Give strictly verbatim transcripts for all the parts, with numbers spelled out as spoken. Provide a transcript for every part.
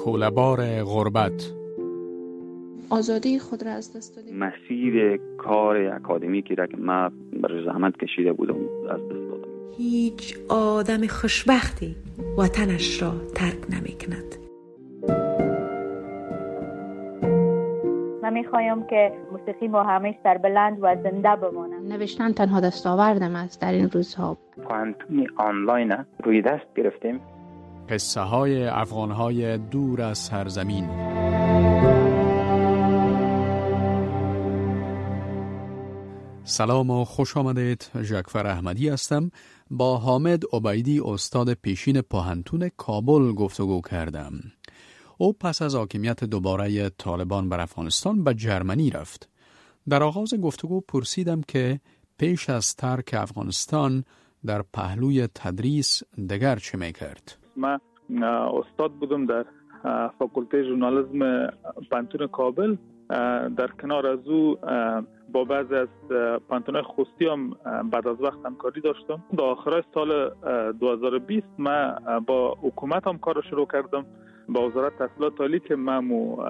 شعله‌بار غربت. آزادی خود را از دست دادیم. مسیر کار اکادمیکی را که من بر زحمت کشیده بودم از دست دادم. هیچ آدم خوشبختی وطنش را ترک نمی کند. من میخوایم که موسیقی ما همیشه سربلند و زنده بمانه. نوشتن تنها دستاوردم است در این روزها. پانتونی آنلاین روی دست گرفتیم. قصه های افغان های دور از سرزمین. سلام و خوش آمدید. ژاکفر احمدی هستم. با حامد عبیدی استاد پیشین پاهنتون کابل گفتگو کردم. او پس از حاکمیت دوباره طالبان بر افغانستان به جرمنی رفت. در آغاز گفتگو پرسیدم که پیش از ترک افغانستان در پهلوی تدریس دگر چه میکرد؟ من استاد بودم در فاکولته ژورنالیسم پانتون کابل. در کنار از او با بعضی از پانتون‌های خصوصی هم بعد از وقت همکاری داشتم. در آخرای سال دو هزار و بیست من با حکومت هم کار شروع کردم، با وزارت تحصیلات عالی که من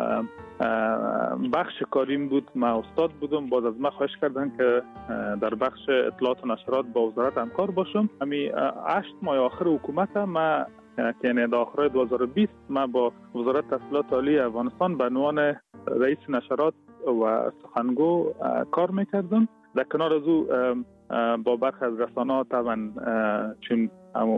بخش کاریم بود. من استاد بودم، باز از من خواهش کردن که در بخش اطلاعات و نشرات با وزارت همکار باشم. همین هشت ماه آخر حکومت من یعنی در آخر دو هزار و بیست من با وزارت تحصیلات عالی افغانستان به عنوان رئیس نشرات و سخنگو کار میکردم. در کنار از او با برخی از رسانه‌ها طبعا چون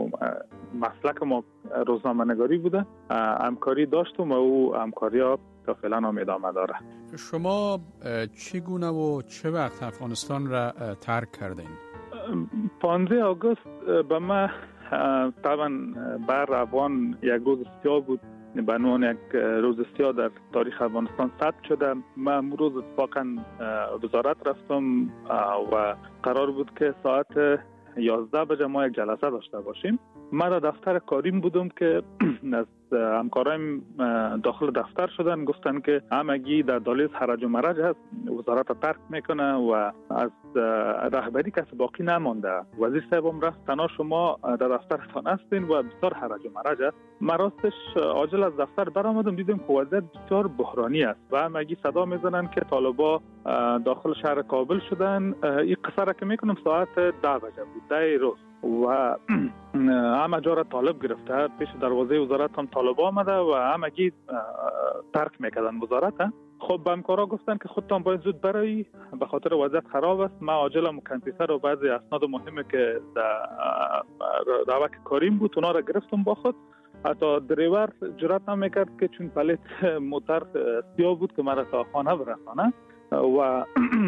مسلک ما روزنامه‌نگاری بوده همکاری داشتم و او همکاری ها تا فعلا هم ادامه داره. شما چگونه و چه وقت افغانستان را ترک کردین؟ پانزده آگوست به من طبعا بر افغان یک روز سیاه بود، به عنوان یک روز سیاه در تاریخ افغانستان ثبت شده. من امروز روز اتفاقا وزارت رفتم و قرار بود که ساعت یازده بجه ما یک جلسه داشته باشیم. من در دفتر کاریم بودم که از همکارایم داخل دفتر شدن، گفتن که همگی در دالیز حرج و مرج هست، وزارت ترک میکنه و از رهبری کسی باقی نمانده. وزیر صاحب هم رفت تنها شما در دفترتان هستین و بسیار حرج و مرج است. من راستش عاجل از دفتر برآمدم، دیدم که وضعیت بسیار بحرانی است و همگی صدا میزنن که طالبا داخل شهر کابل شدن. این قصه را که میکنم ساعت ده بجه بود، ده روز و همه جا را طالب گرفته. پیش دروازه وزارت هم طالب آمده و همگی ترک میکردن وزارت. خب به همکارا گفتن که خودتان باید زود برایی، به خاطر وضعیت خراب است. من عاجلم کامپیوتر و بعضی اسناد مهمه که در روک کاریم بود اونا را گرفتم با خود. حتی دریور جرأت نمیکرد که چون پلیت موتر سیاه بود که مرا تا خانه برسانه و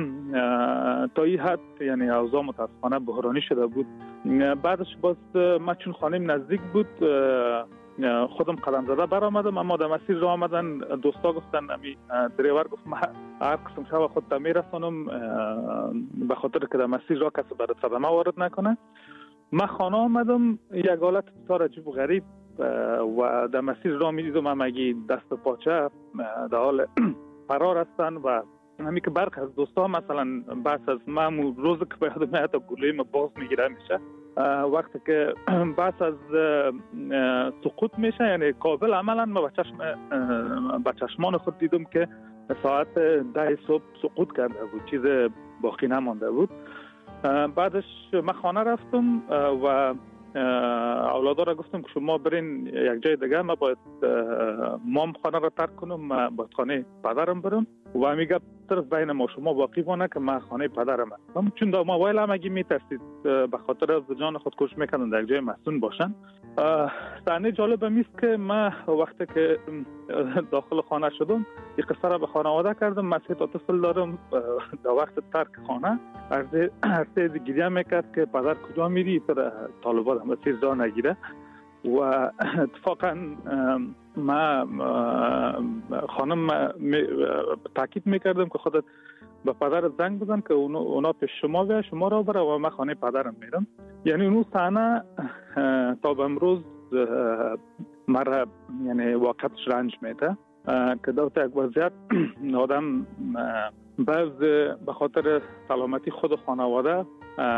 تا این حد یعنی اوضاع متاسفانه بحرانی شده بود. بعدش باز من چون خانم نزدیک بود خودم قدم زده برآمدم، اما در مسیر راه آمدن دوستا گفتن امی دریور گفت من هر قسم شب خود تا میرسانم به خاطر که در مسیر راه کسی برات صدمه وارد نکنه. من خانه آمدم، یک حالت بسیار عجیب و غریب و در مسیر راه میدیدم همگی دست و پاچه در حال فرار هستن و همین که برخی از دوستا مثلا بحث از من روز که به یادم میاد گلوی ما باز میگیره میشه وقتی که بحث از سقوط میشه، یعنی کابل عملا ما با چشمان خود دیدم که ساعت ده صبح سقوط کرده بود، چیز باقی نمانده بود. بعدش من خانه رفتم و اولادا را گفتم که شما برین یک جای دیگه، من باید مام خانه را ترک کنم، من باید خانه پدرم برم و همی گپ صرف بین ما شما باقی مانه که من خانه پدرم هستم. چون در موبایل هم اگه میترسید به خاطر از جان خود کش میکنن در یک جای مسون باشن. صحنه جالب همیست که من وقتی که داخل خانه شدم یک قصه را به خانواده کردم. من سه تا طفل دارم. در وقت ترک خانه هر گریه میکرد که پدر کجا میری پر طالبان هم مسیر جا نگیره و اتفاقا من خانم تاکید میکردم که خودت به پدر زنگ بزن که اونا پیش شما بیاد شما را بره و من خانه پدرم میرم. یعنی اونو صحنه تا به امروز مرا یعنی واقعتش رنج میده که در یک وضعیت آدم بعض به خاطر سلامتی خود و خانواده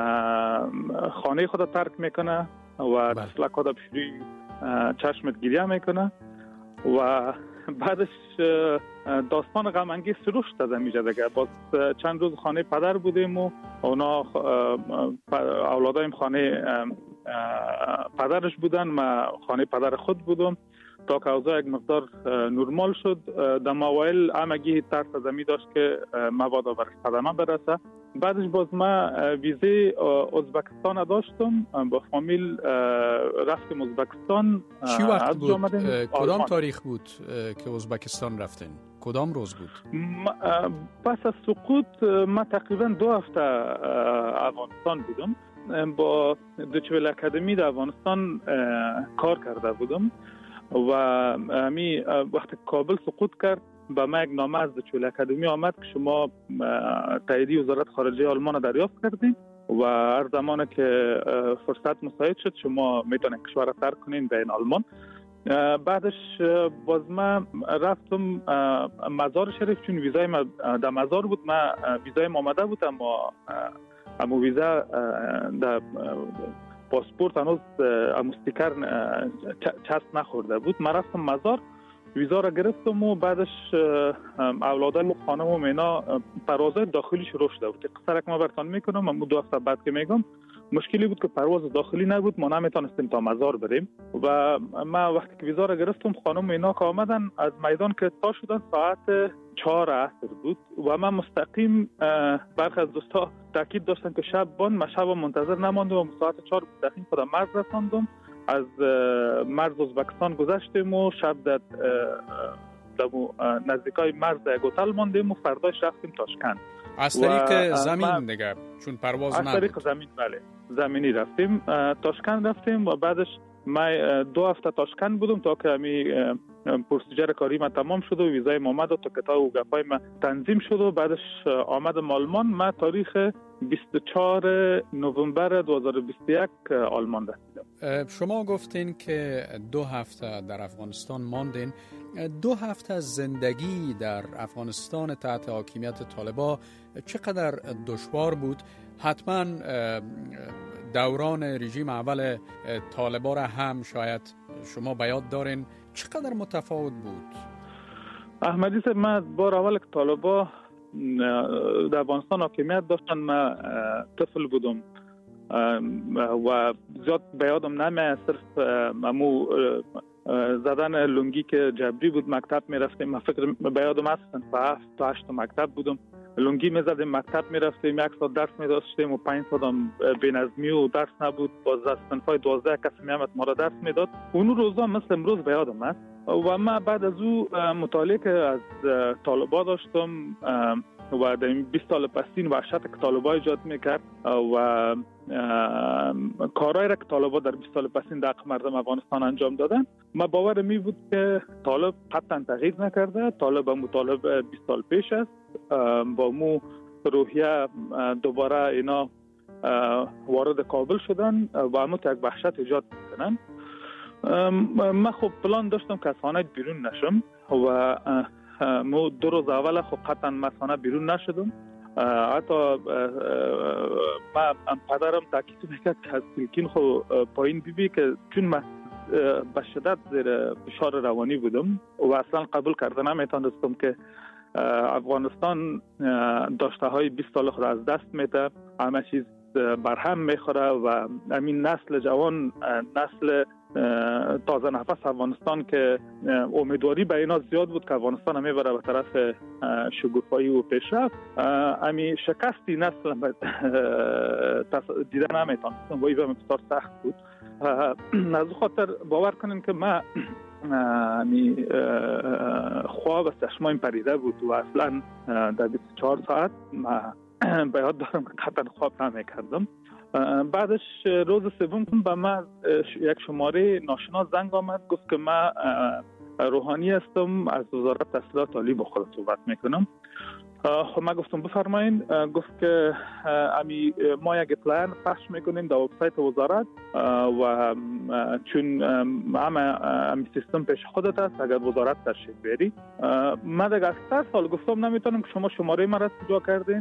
خانه خود ترک میکنه و تسلک خود بشوری چشمت گریه میکنه و بعدش داستان غم انگیز شروع شد از اینجا دیگه. باز چند روز خانه پدر بودیم و اونا اولادایم خانه پدرش بودن، ما خانه پدر خود بودم تا که اوضاع یک مقدار نرمال شد. در موایل همگی ترس از می داشت که مبادا برش صدمه برسه. بعدش باز ما ویزه ازبکستان داشتم، با فامیل رفتیم ازبکستان. چی وقت بود؟ کدام تاریخ بود که ازبکستان رفتین؟ کدام روز بود؟ پس از سقوط ما تقریبا دو هفته افغانستان بودم. با دوچویل اکادمی در افغانستان کار کرده بودم و همی وقتی کابل سقوط کرد با ما یک نامه از دوچویل اکادمی آمد که شما تاییدی وزارت خارجه آلمان دریافت کردین و هر زمانی که فرصت مساعد شد شما میتونین کشور را ترک کنین به این آلمان. بعدش باز ما رفتم مزار شریف، چون ویزای ما در مزار بود. ما ویزای ما آمده بود اما اما ویزا در پاسپورت هنوز اما استیکر چسب نخورده بود. من رفتم مزار، ویزا را گرفتم و بعدش اولادای خانم و مینا پروازهای داخلی شروع شده بود. قصه که ما براتون میکنم، اما دو هفته بعد که میگم مشکلی بود که پرواز داخلی نبود، ما نمیتونستیم تا مزار بریم. و ما وقتی که ویزا را گرفتم خانم مینا که آمدن از میدان که تا شدن ساعت چهار عصر بود و من مستقیم برخی از دوستا تاکید داشتن که شب بان، من شب منتظر نماندم و ساعت چهار مستقیم خودم مرز رساندم. از مرز ازبکستان گذشتیم و شب در نزدیکای مرز یک هتل ماندیم و فرداش رفتیم تاشکند. از طریق زمین دیگه، چون پرواز نبود. از طریق زمین، بله زمینی رفتیم تاشکند رفتیم و بعدش من دو هفته تاشکند بودم تا که همی پروسیجر کاری من تمام شد و ویزای ما آمد و تا کتاب و گپای من تنظیم شد و بعدش آمدم آلمان. من تاریخ بیست و چهارم نوامبر دو هزار و بیست و یک آلمان رسیدم. شما گفتین که دو هفته در افغانستان ماندین. دو هفته زندگی در افغانستان تحت حاکمیت طالبان چقدر دشوار بود؟ حتما دوران رژیم اول طالبان را هم شاید شما به یاد دارین. چقدر متفاوت بود؟ احمدی صاحب، من بار اول که طالبان در افغانستان حاکمیت داشتن من طفل بودم و زیاد به یادم نمیاد. صرف امو زدن لنگی که جبری بود مکتب میرفتیم. من فکر به یادم هست تا هفت تا هشت مکتب بودم، لنگی میزدیم مکتب میرفتیم، یک ساعت درس میداشتیم و پنج ساعت هم بی‌نظمی و درس نبود. باز از صنفای دوازده کسی میامد ما را درس میداد. اون روزا مثل امروز به یادم هست. و من بعد از او مطالعه که از طالبان داشتم و در این بیست سال پسین وحشت که طالبان ایجاد میکرد و کارهایی را که طالبان در بیست سال پسین در حق مردم افغانستان انجام دادن، من باور می بود که طالب قطعا تغییر نکرده. طالب هم طالب بیست سال پیش است، با مو روحیه دوباره اینا وارد کابل شدن و همون یک وحشت ایجاد میکنن. من خب پلان داشتم که از خانه بیرون نشم و مو دو روز اول خب قطعا من خانه بیرون نشدم. حتی من پدرم تاکید میکرد که از سلکین خب پایین بیبی که چون من به شدت زیر فشار روانی بودم و اصلا قبول کرده نمیتونستم که افغانستان داشته های بیست سال خود از دست میده، همه چیز برهم میخوره و همین نسل جوان، نسل تازه نفس افغانستان که امیدواری به اینا زیاد بود که افغانستان هم میبره به طرف شگوفایی و پیشرفت، همین شکستی نسل دیده نمیتونستم و این بسیار سخت بود. از خاطر باور کنین که من می خواب از چشمایم پریده بود و اصلا در بیست و چهار ساعت من به یاد دارم که قطعا خواب نمیکردم. بعدش روز سوم به من یک شماره ناشناس زنگ آمد، گفت که من روحانی هستم، از وزارت تحصیلات عالی با خود صحبت میکنم. خب من گفتم بفرمایید. گفت که امی ما یک اطلاع پخش میکنیم در وبسایت وزارت و چون همه امی سیستم پیش خودت است، اگر وزارت تشریف بیاری. من دیگه از سه سال گفتم نمیتونم که شما شماره من را کجا کردین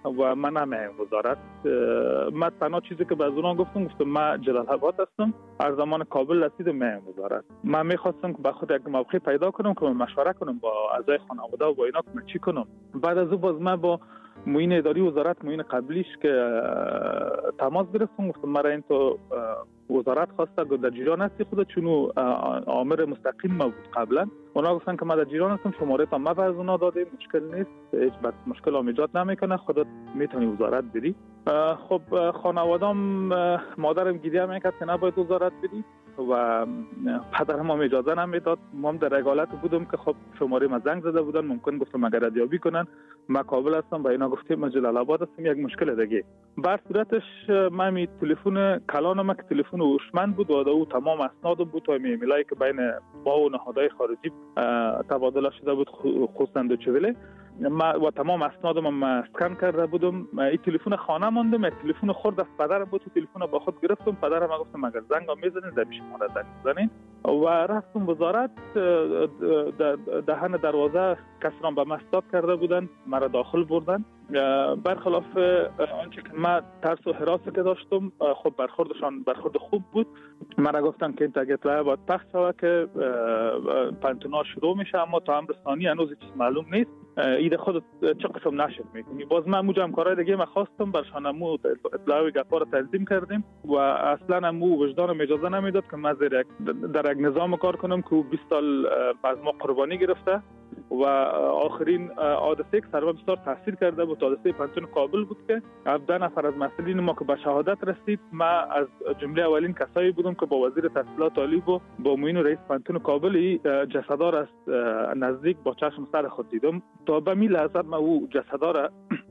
و من نمیایم وزارت. من تنها چیزی که به اونا گفتم گفتم من جلال آباد هستم، هر زمان کابل رسیدم میایم وزارت. من میخواستم که به خود یک موقع پیدا کنم که مشوره کنم با اعضای خانواده و با اینا که چی کنم. بعد از اون باز من با معین اداری وزارت، معین قبلیش که تماس گرفتم، گفتم مرا این تو وزارت خواسته که در جیران هستی خودت، چون آمر مستقیم ما بود قبلا. اونا گفتن که من در جیران هستم، شماره تا ما از اونا دادیم، مشکل نیست، هیچ بس مشکل هم ایجاد نمیکنه، خودت میتونی وزارت بری. خب خانوادام، مادرم گریه میکرد که نباید وزارت بری و پدرم هم اجازه نمیداد. ما هم در حالت بودم که خب شماره ما زنگ زده بودن، ممکن گفتم اگر ردیابی کنن ما کابل هستم و اینا گفتیم ما جلال آباد هستم، یک مشکل دیگه. بر صورتش من می تلفن کلانم که تلفن هوشمند بود و او تمام اسناد بود و ایمیلایی که بین با و نهادهای خارجی تبادله شده بود، خصوصا دوچوله و تمام اسنادم ما اسکن کرده بودم. این تلفن خانه ماندم، یک تلفن خرد از پدرم بود، تلفن با خود گرفتم. پدرم گفتم اگر زنگ میزنین در میشه ما زنگ بزنین و رفتم وزارت. دهن دروازه کسران به مستاد کرده بودن، مرا داخل بردن. برخلاف آنچه که من ترس و حراسی که داشتم، خب برخوردشان برخورد خوب بود. مرا گفتن که این تاگت باید پخش شود که پنتونا شروع میشه، اما تا امر ثانی هنوز چیز معلوم نیست، ایده خودت چقشم نشد میکنی. باز من موجم کارهای دیگه ما خواستم برشان، امو اطلاع و گپا رو تنظیم کردیم و اصلا امو وجدانم اجازه نمیداد که من در یک نظام کار کنم که بیست سال از ما قربانی گرفته و آخرین حادثه که سرم بسیار تاثیر کرده بود حادثه پنتون کابل بود که هفده نفر از مسئولین ما که به شهادت رسید. ما از جمله اولین کسایی بودم که با وزیر تحصیلات عالی و با معین رئیس پنتون کابل جسدار از نزدیک با چشم سر خود دیدم. تا به می لحظه ما او جسدار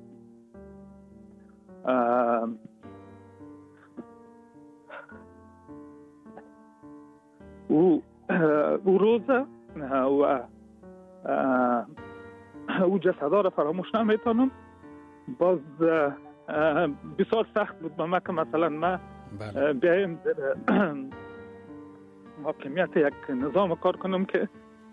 او او روزه و او جسدها را فراموش نمیتونم. باز بسیار سخت بود به من که مثلا ما بیایم حاکمیت یک نظام کار کنم که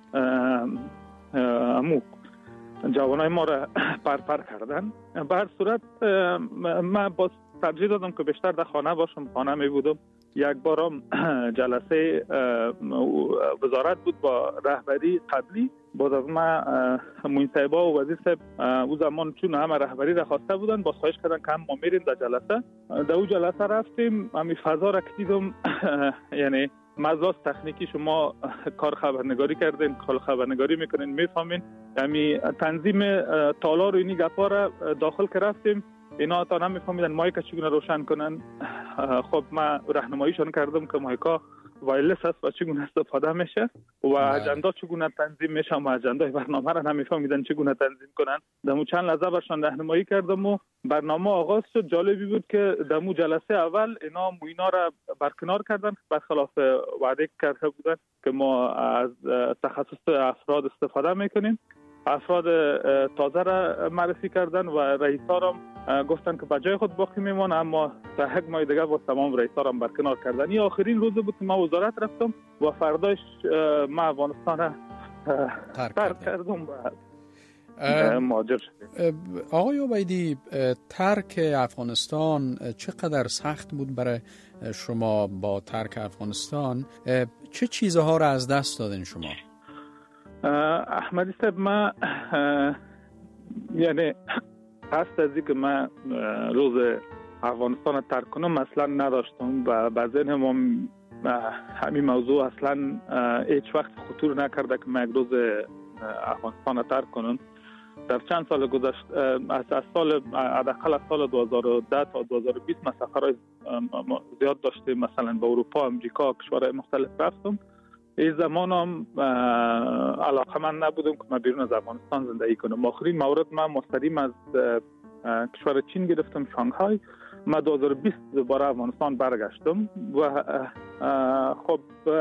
امو جوانای ما را پرپر کردن. به هر صورت من باز ترجیح دادم که بیشتر در خانه باشم، خانه می بودم. یک بارم جلسه وزارت بود با رهبری قبلی، باز از ما معین صاحبا و وزیر صاحب او زمان چون همه رهبری را خواسته بودن، باز خواهش کردن که هم ما میریم در جلسه. در او جلسه رفتیم، همین فضا را که دیدم یعنی مزاج تکنیکی شما کار خبرنگاری کردین، کار خبرنگاری میکنین میفهمین، یعنی تنظیم تالار و اینی گپا را داخل که رفتیم اینا تا نمیفهمیدن مایک چگونه روشن کنن. خب من راهنماییشون کردم که مایکا وایرلس است و چگونه استفاده میشه و اجندا چگونه تنظیم میشه و اجندای برنامه را نمیفهمیدن چگونه تنظیم کنن. دمو چند لحظه برشان راهنمایی کردم و برنامه آغاز شد. جالبی بود که دمو جلسه اول اینا موینا را برکنار کردن، برخلاف وعده کرده بودن که ما از تخصص افراد استفاده میکنیم. افراد تازه را معرفی کردن و رئیسا را گفتن که بجای خود باقی میمونه، اما تا یک ماه دیگه با تمام رئیسا را برکنار کردن. این آخرین روز بود که ما وزارت رفتم و فرداش ما افغانستان را ترک کردم و مهاجر شدیم. آقای عبیدی، ترک افغانستان چقدر سخت بود برای شما؟ با ترک افغانستان چه چیزها را از دست دادین شما؟ احمدی صاحب، من یعنی قصد از این که من روز افغانستان ترک کنم اصلا نداشتم و به ذهنم هم همین موضوع اصلا هیچ وقت خطور نکرده که من یک روز افغانستان ترک کنم. در چند سال گذشت از سال حداقل از سال دو هزار و ده تا دو هزار و بیست من سفرهای زیاد داشتم، مثلا به اروپا، امریکا، کشورهای مختلف رفتم. این زمان هم علاقه من نبودم که من بیرون از افغانستان زندگی کنم. آخرین مورد من مستقیم از کشور چین گرفتم، شانگهای. من دو هزار و بیست دوباره افغانستان برگشتم و خب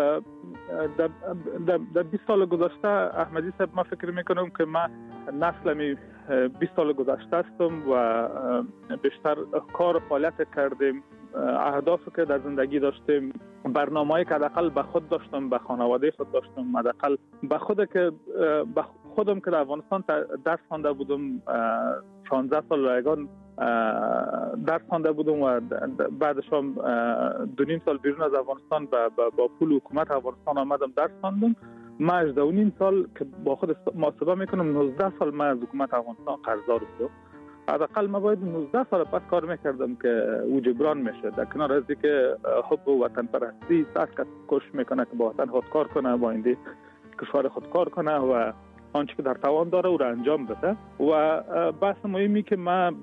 در بیست سال گذشته احمدی صاحب من فکر میکنم که من نسلمی بیست سال گذشته هستم و بیشتر کار و فعالیت کردیم. اهدافی که در زندگی داشتیم، برنامه‌ای که حداقل به خود داشتم، به خانواده خود داشتم، حداقل به خود که به خودم که در افغانستان درس خوانده بودم، شانزده سال رایگان درس خوانده بودم و بعدش هم دو نیم سال بیرون از افغانستان با, با پول حکومت افغانستان آمدم درس خواندم. من هجده و نیم سال که با خود محاسبه میکنم نوزده سال من از حکومت افغانستان قرضدار بودم. حداقل من باید نوزده سال پس کار میکردم که او جبران میشه. در کنار از اینکه حب وطن پرستی هر کس کوشش میکنه که با وطن خود کار کنه، با اینده کشور خود کار کنه و آنچه که در توان داره او را انجام بده. و بحث مهمی که من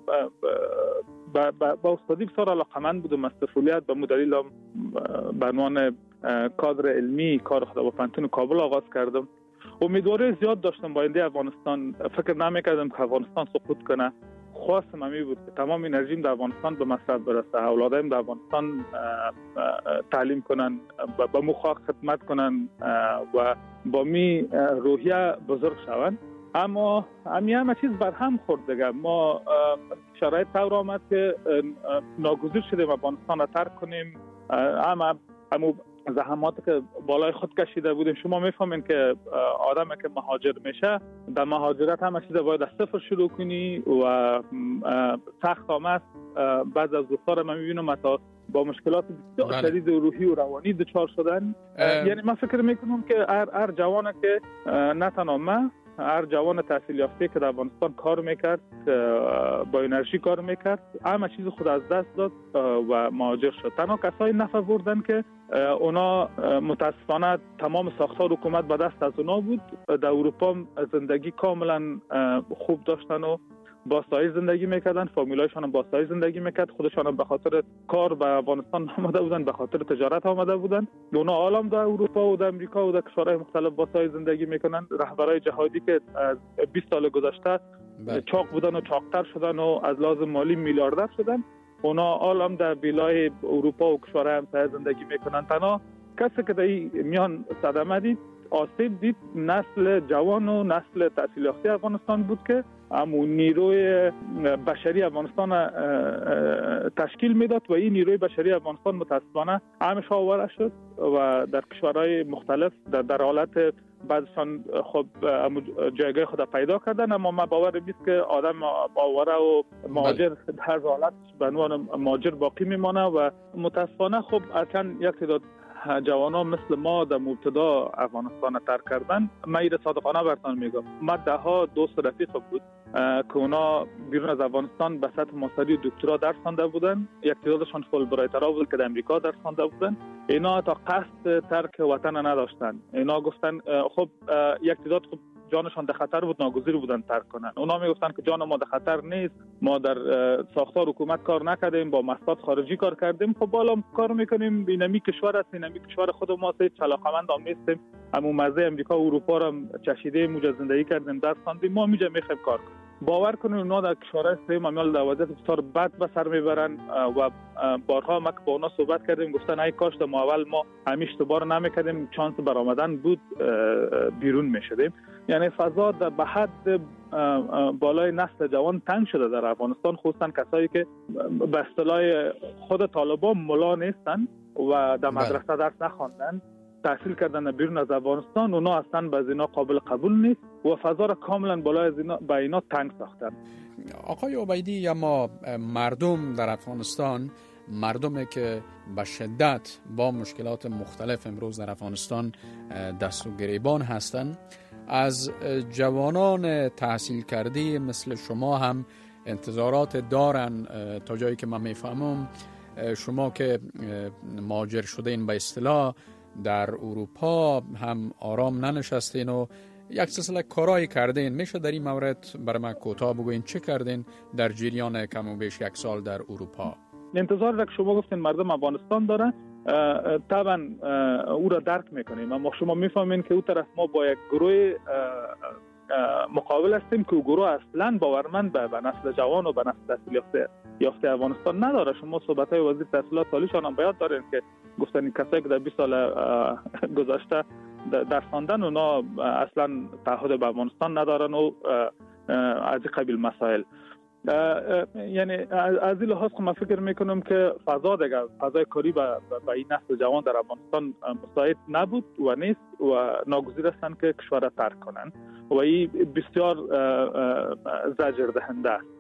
با, با, با استادی بسیار علاقمند بودم از طفولیت، به مدلیل هم به عنوان کادر علمی کار خود با پانتون کابل آغاز کردم. امیدواری زیاد داشتم با آینده افغانستان. فکر نمی‌کردم که افغانستان سقوط کنه. خواستم همین بود که تمام انرژیم در افغانستان به مصرف برسه، اولادم در افغانستان تعلیم کنن، با مخاک خدمت کنن و با می روحیه بزرگ شوند. اما همین همه چیز بر هم خورد دیگه. ما شرایط طور آمد که ناگزیر شدیم افغانستان را ترک کنیم. اما اما زحماتی که بالای خود کشیده بودیم، شما میفهمین که آدمی که مهاجر میشه در مهاجرت همه چیز باید از صفر شروع کنی و سخت آمد. بعض از دوستان من میبینم حتی با مشکلات بسیار شدید و روحی و روانی دچار شدن. یعنی من فکر میکنم که هر هر جوانی که نه تنها من، هر جوان تحصیل یافته که در افغانستان کار میکرد، با انرژی کار میکرد، همه چیز خود از دست داد و مهاجر شد. تنها کسایی نفع بردن که اونا متاسفانه تمام ساختار حکومت به دست از اونا بود. در اروپا زندگی کاملا خوب داشتن و با سایه زندگی میکردن، فامیلایشان هم با سایه زندگی میکرد، خودشان هم به خاطر کار به افغانستان آمده بودن، به خاطر تجارت آمده بودن. اونا عالم در اروپا و در امریکا و در کشورهای مختلف با سایه زندگی میکنن. رهبرای جهادی که از بیست سال گذشته چاق بودن و چاقتر شدن و از لحاظ مالی میلیاردر شدن، اونا عالم در ویلای اروپا و کشورهای همسایه زندگی میکنن. تنها کسی که در میان صدمه دید، آسیب دید، نسل جوان و نسل تحصیل یافته افغانستان بود که همون نیروی بشری افغانستان تشکیل میداد و این نیروی بشری افغانستان متاسفانه همیشه آواره شد و در کشورهای مختلف در, در حالت بعضشان خب جایگاه خود پیدا کردن. اما من باور نیست که آدم آواره و مهاجر در حالت به عنوان مهاجر باقی میمانه و متاسفانه خب اصلا یک تعداد جوانان مثل ما در ابتدا افغانستان ترک کردن. من این صادقانه براتون میگم، ما ده ها دوست رفیق بود که اونا بیرون از افغانستان به سطح ماستری و دکترا درس خوانده بودن. یک تعدادشان فولبرایترها بود که در امریکا درس خوانده بودن. اینا تا قصد ترک وطن نداشتن. اینا گفتن خب یک تعداد خب جانشان در خطر بود، ناگزیر بودن ترک کنن. اونا میگفتن که جان ما در خطر نیست، ما در ساختار حکومت کار نکردیم، با مصلحت خارجی کار کردیم، خب بالا کار میکنیم، اینمی کشور است، اینمی کشور خود ما است، علاقمند هم نیستیم، همون مزه امریکا و اروپا را چشیده موج زندگی کردیم، درس خواندیم، ما میجا میخوایم کار کنیم. باور کنید اونا در کشورهای سیم عمل در وضعیت بسیار بد به سر میبرن و بارها ما که با اونا صحبت کردیم گفتن ای کاش ما اول ما همیشه اشتباه نمیکردیم، چانس برآمدن بود بیرون میشدیم. یعنی فضا در به حد بالای نسل جوان تنگ شده در افغانستان، خصوصا کسایی که به اصطلاح خود طالبان ملا نیستن و در مدرسه درس نخواندن، تحصیل کردن بیرون از افغانستان، اونا اصلا به اینا قابل قبول نیست و فضا را کاملا بالای اینا به اینا تنگ ساختن. آقای عبیدی، اما مردم در افغانستان، مردمی که به شدت با مشکلات مختلف امروز در افغانستان دست و گریبان هستند، از جوانان تحصیل کرده مثل شما هم انتظارات دارن. تا جایی که من میفهمم شما که مهاجر شدین به اصطلاح در اروپا هم آرام ننشستین و یک سلسله کارایی کردین. میشه در این مورد برای من کوتاه بگوین چه کردین در جریان کم و بیش یک سال در اروپا؟ انتظار را که شما گفتین مردم افغانستان دارن طبعا او را درک میکنیم، اما شما میفهمین که او طرف ما با یک گروه مقابل هستیم که او گروه اصلا باورمند به نسل جوان و به نسل تحصیل یافته یافته افغانستان نداره. شما صحبت های وزیر تحصیلات سالیشان هم باید دارین که گفتن این کسایی که در بیست سال گذشته درس خواندن اونا اصلا تعهد به افغانستان ندارن و از این قبیل مسائل. یعنی از این لحاظ من فکر میکنم که فضا دیگه فضای کاری به این نسل جوان در افغانستان مساعد نبود و نیست و ناگزیر هستند که کشور را ترک کنن و این بسیار زجر دهنده است.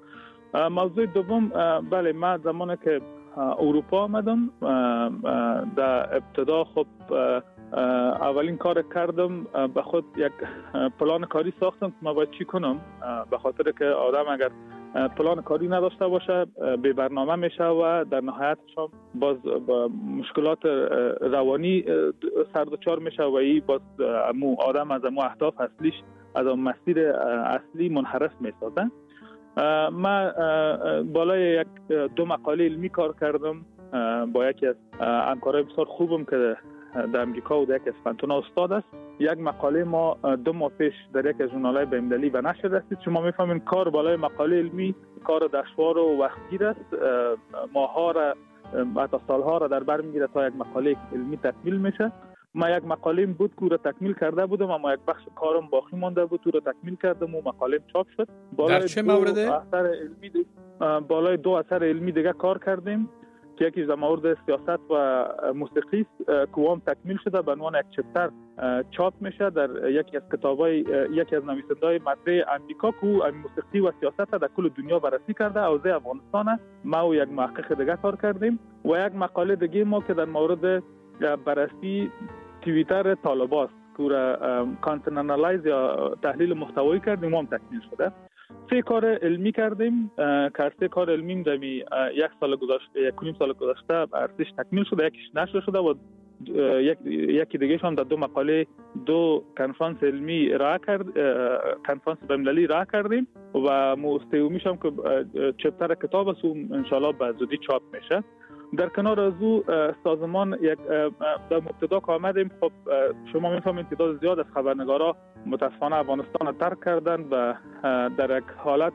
موضوع دوم، بله من زمانی که اروپا آمدم در ابتدا خب اولین کار کردم به خود یک پلان کاری ساختم که ما باید چی کنم، به خاطر که آدم اگر پلان کاری نداشته باشه به برنامه میشه و در نهایت هم باز با مشکلات روانی سردچار میشه و ای باز امو آدم از امو اهداف اصلیش از اون مسیر اصلی منحرف میسازه. من بالای یک دو مقاله علمی کار کردم با یکی از همکارای بسیار خوبم که در امریکا و در یکی از پنتونا استاد است. یک مقاله ما دو ماه پیش در یک از ژورنال‌های بین‌المللی به نشر رسید. شما میفهمین کار بالای مقاله علمی کار دشوار و وقتگیر است، ماها را حتی سالها را در بر میگیره تا یک مقاله علمی تکمیل میشه. ما یک مقاله بود که رو تکمیل کرده بودم، اما یک بخش کارم باقی مانده بود، رو تکمیل کردم و مقاله چاپ شد. در چه مورد؟ اثر علمی دی... بالای دو اثر علمی دیگه کار کردیم که یکیش در مورد سیاست و موسیقی که هم تکمیل شده به عنوان یک چپتر چاپ میشه در یکی از کتابای یکی از نویسنده‌های مطرح امریکا که موسیقی و سیاست در کل دنیا بررسی کرده. حوزه افغانستان ما و یک محقق دیگه کار کردیم و یک مقاله دیگه ما که در مورد بررسی توییتر طالباست که کانتنت انالایز یا تحلیل محتوایی کردیم هم تکمیل شده. سه کار علمی کردیم که سه کار علمی در یک سال گذشته یک نیم سال گذشته ارزش تکمیل شده، یکیش نشر شده و یک یکی دیگه هم در دو مقاله دو کنفرانس علمی ارائه کرد، کنفرانس بین‌المللی ارائه کردیم و مستویمیش هم که چپتر کتاب است و ان شاء الله به زودی چاپ میشه. در کنار از او سازمان یک در مبتدا که آمدیم، خب شما میفهمید تعداد زیاد از خبرنگارا متاسفانه افغانستان را ترک کردند و در یک حالت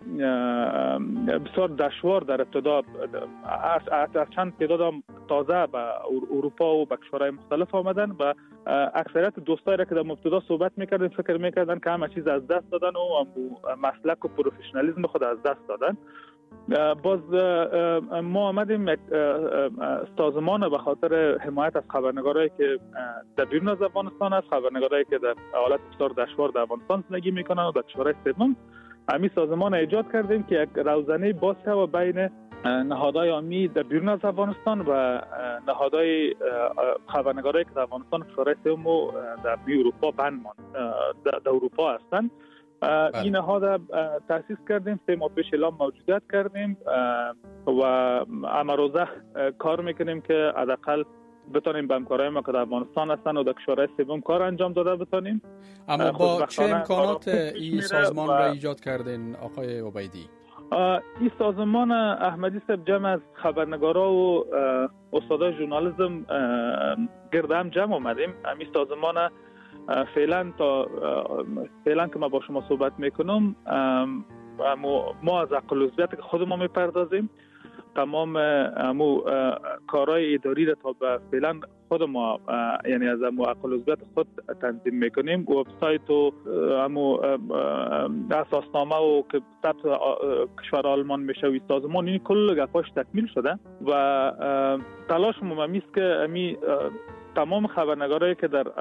بسیار دشوار در ابتدا از چند تعداد تازه به اروپا و به کشورهای مختلف آمدن و اکثریت دوستایی را که در مبتدا صحبت میکردن فکر میکردن که همه چیز از دست دادن و مسلک و پروفشنالیسم خود از دست دادن. باز ما آمدیم یک سازمان به خاطر حمایت از خبرنگارایی که در بیرون از افغانستان است، خبرنگارایی که در حالت بسیار دشوار در افغانستان زندگی میکنن و در کشورهای سوم، همین سازمان ایجاد کردیم که یک روزنه باز و بین نهادهای عامی در بیرون از افغانستان و نهادهای خبرنگارایی که در افغانستان و کشورهای سوم و در اروپا بند در اروپا هستند. این نهاد تأسیس کردیم، سه ماه پیش اعلام موجودیت کردیم و امروزه کار میکنیم که حداقل بتونیم به همکارای ما که در افغانستان هستن و در کشورهای سوم کار انجام داده بتونیم. اما با چه امکانات این سازمان را ایجاد کردین آقای عبیدی؟ این سازمان احمدی صاحب جمع از خبرنگارا و استادای ژورنالیسم گرد هم جمع آمدیم. این سازمان فعلا تا فعلا که ما با شما صحبت میکنم ما از عقل عضویت خود ما میپردازیم، تمام امو کارهای اداری را تا به فعلا خود ما یعنی از امو عقل عضویت خود تنظیم میکنیم. وبسایت و امو اساسنامه و که ثبت کشور آلمان میشه و سازمان این کل گپاش تکمیل شده و تلاش ما میست که امی تمام خبرنگارایی که در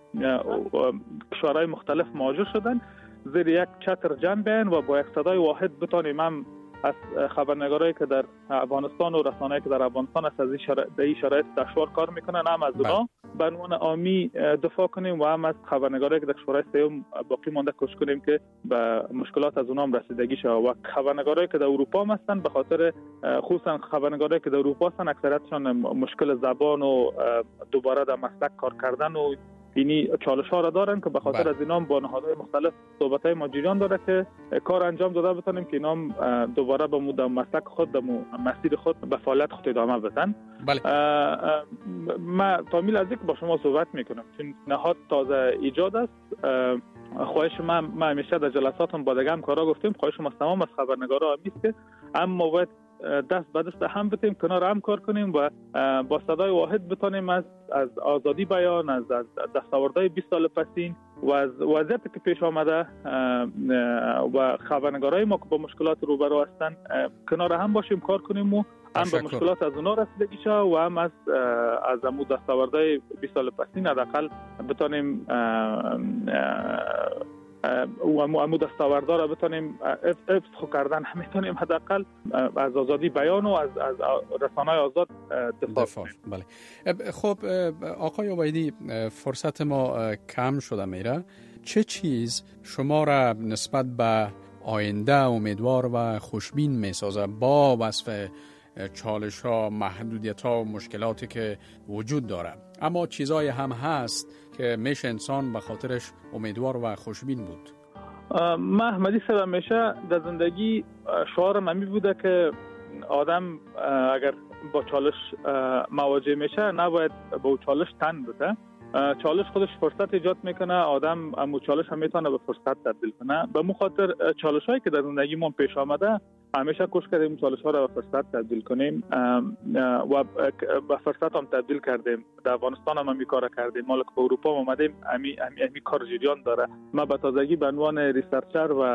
کشورهای مختلف مهاجر شدن زیر یک چتر جمع بین و با یک صدای واحد بتانیم هم از خبرنگارایی که در افغانستان و رسانه‌ای که در افغانستان است از این شرایط دشوار کار میکنن هم از اونا به عنوان عامی دفاع کنیم و هم از خبرنگارایی که در کشورهای سوم باقی مانده کوشش کنیم که به مشکلات از اونها رسیدگی شه. و خبرنگارایی که در اروپا هستن به خاطر خصوصا خبرنگارایی که در اروپا هستن اکثریتشون مشکل زبان و دوباره در مسلک کار کردن و اینی چالش ها را دارن که به خاطر بله. از اینا با نهادهای مختلف صحبت های ما جریان داره که کار انجام داده بتونیم که اینا دوباره به مود مسلک خود به مسیر خود به فعالیت خود ادامه بدن. بله. ما تامیل از یک با شما صحبت میکنم چون نهاد تازه ایجاد است. خواهش من ما همیشه در جلساتم با دیگه هم کارا گفتیم، خواهش ما تمام از خبرنگارا همیست که اما باید دست به دست هم بتیم، کنار هم کار کنیم و با صدای واحد بتونیم از از آزادی بیان، از دستاوردهای بیست سال پسین و از وضعیتی که پیش آمده و خبرنگارای ما که با مشکلات روبرو هستن کنار هم باشیم کار کنیم و هم به مشکلات از اونا رسیدگی شه و هم از از امو دستاوردهای بیست سال پسین حداقل بتونیم و امو دستاوردها را بتونیم حفظ کردن میتونیم حداقل از آزادی بیان و از از رسانه‌های آزاد دفاع کنیم. بله. خب آقای عبیدی، فرصت ما کم شده میره. چه چیز شما را نسبت به آینده امیدوار و خوشبین میسازه با وصف چالش ها، محدودیت ها و مشکلاتی که وجود داره، اما چیزای هم هست که میشه انسان به خاطرش امیدوار و خوشبین بود؟ من احمدی صاحب همیشه در زندگی شعارم همی بوده که آدم اگر با چالش مواجه میشه نباید با چالش تن بده. چالش خودش فرصت ایجاد میکنه، آدم امو چالش هم میتونه به فرصت تبدیل کنه. به مو خاطر چالش هایی که در زندگی ما پیش آمده همیشه کوشش کردیم چالش ها را به فرصت تبدیل کنیم و به فرصت هم تبدیل کردیم. در افغانستان هم همی کار کردیم، مالک به اروپا هم آمدیم، همی همی همی کار جریان داره. من به تازگی به عنوان ریسرچر و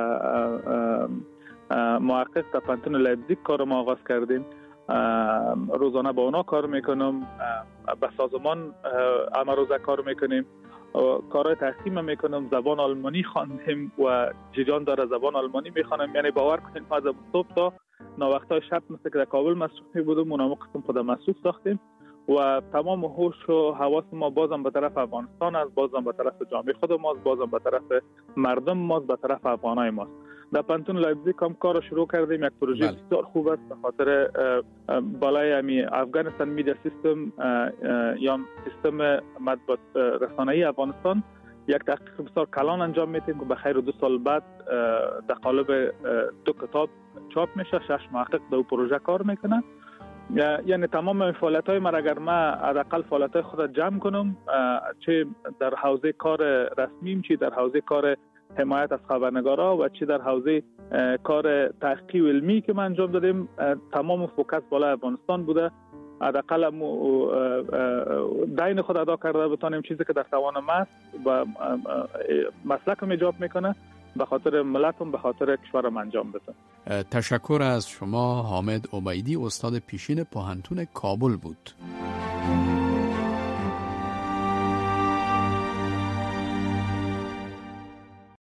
محقق در پانتون لایپزیگ کارم آغاز کردیم. روزانه با اونا کار میکنم، به سازمان امروزه کار میکنیم، کارهای تحقیق میکنم. زبان آلمانی خواندیم و جریان داره زبان آلمانی میخوانم. یعنی باور کنید ما از صبح تا ناوقتای شب مثل که در کابل مصروف بودم اونم قسم خود مصروف ساختیم و تمام هوش و حواس ما بازم به طرف افغانستان است، بازم به طرف جامعه خود ماست، بازم به طرف مردم ماست، به طرف افغانای ماست. در پانتون لایپزیگ هم کار شروع کردیم. یک پروژه بله. بسیار خوب است به خاطر بالای امی افغانستان میدیا سیستم یا سیستم مطبوعات رسانه‌ای افغانستان یک تحقیق بسیار کلان انجام میدیم که به خیر دو سال بعد در قالب دو کتاب چاپ میشه. شش محقق در پروژه کار میکنه. یعنی تمام فعالیت‌های من اگر من حداقل فعالیت‌های خود جمع کنم، چه در حوزه کار رسمیم، چه در حوزه کار حمایت از خبرنگارا و چه در حوزه کار تحقیق علمی که من انجام دادیم، تمام فوکس بالای افغانستان بوده. حداقل دین خود ادا کرده بتونیم چیزی که در توان ما است و مسلکم ایجاب میکنه به خاطر ملتم، به خاطر کشورم انجام بدم. تشکر از شما. حامد عبیدی، استاد پیشین پوهنتون کابل بود.